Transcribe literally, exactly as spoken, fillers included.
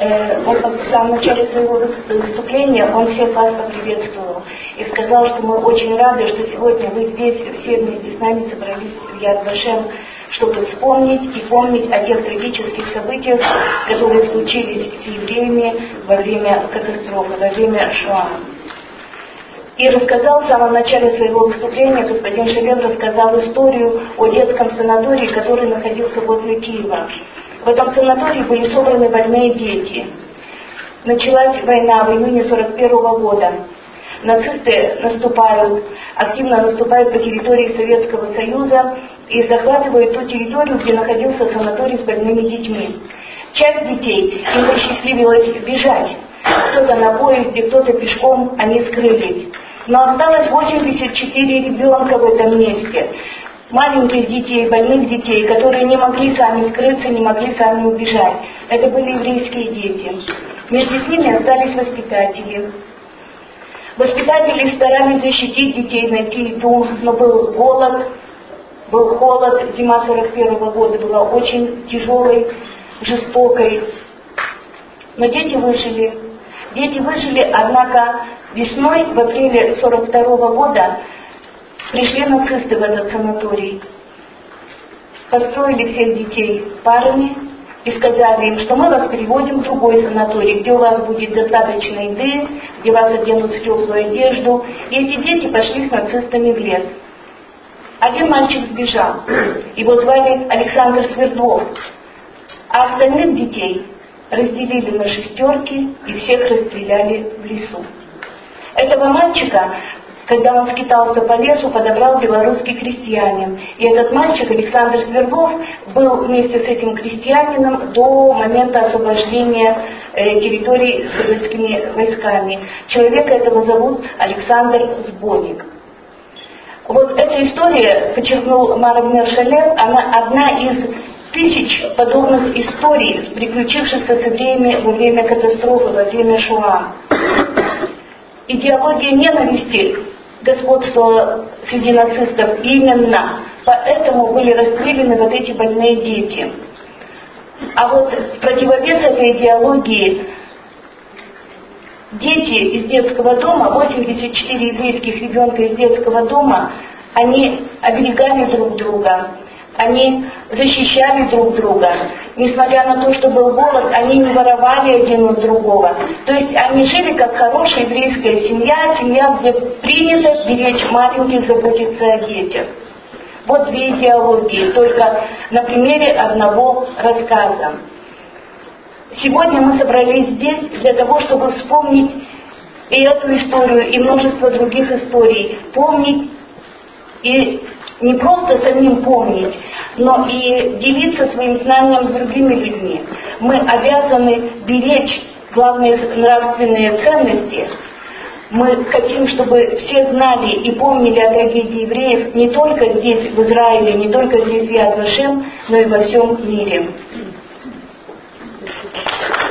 он в самом начале своего выступления, он всех вас поприветствовал и сказал, что мы очень рады, что сегодня вы здесь, все вместе с нами собрались в Яд Вашем, чтобы вспомнить и помнить о тех трагических событиях, которые случились с евреями во время катастрофы, во время Шоа. И рассказал в самом начале своего выступления, господин Шелев рассказал историю о детском санатории, который находился возле Киева. В этом санатории были собраны больные дети. Началась война в июне сорок первого года. Нацисты наступают, активно наступают по территории Советского Союза и захватывают ту территорию, где находился санаторий с больными детьми. Часть детей, им посчастливилось бежать. Кто-то на поезде, кто-то пешком, они скрылись. Но осталось восемьдесят четыре ребенка в этом месте. Маленьких детей, больных детей, которые не могли сами скрыться, не могли сами убежать. Это были еврейские дети. Вместе с ними остались воспитатели. Воспитатели старались защитить детей, найти еду, но был голод, был холод. Зима сорок первого года была очень тяжелой, жестокой. Но дети выжили. Дети выжили, однако весной, в апреле сорок второго года, пришли нацисты в этот санаторий, построили всех детей парами и сказали им, что мы вас переводим в другой санаторий, где у вас будет достаточно еды, где вас оденут в теплую одежду. И эти дети пошли с нацистами в лес. Один мальчик сбежал, его звали Александр Свердлов, а остальных детей разделили на шестерки и всех расстреляли в лесу. Этого мальчика, когда он скитался по лесу, подобрал белорусский крестьянин. И этот мальчик, Александр Свердлов, был вместе с этим крестьянином до момента освобождения э, территории советскими войсками. Человека этого зовут Александр Сбоник. Вот эта история, подчеркнул Маравнер Шалев, она одна из тысяч подобных историй, приключившихся с евреями во время катастрофы, во время Шоа. Идеология ненависти господствовала среди нацистов именно, поэтому были расстреляны вот эти больные дети. А вот в противовес этой идеологии дети из детского дома, восемьдесят четыре еврейских ребенка из детского дома, они оберегали друг друга, они защищали друг друга. Несмотря на то, что был голод, они не воровали один у другого. То есть они жили как хорошая еврейская семья, семья, где принято беречь маленьких, заботиться о детях. Вот две идеологии, только на примере одного рассказа. Сегодня мы собрались здесь для того, чтобы вспомнить и эту историю, и множество других историй. Помнить и не просто самим помнить, но и делиться своим знанием с другими людьми. Мы обязаны беречь главные нравственные ценности. Мы хотим, чтобы все знали и помнили о трагедии евреев не только здесь, в Израиле, не только здесь, в Яд Вашем, но и во всем мире.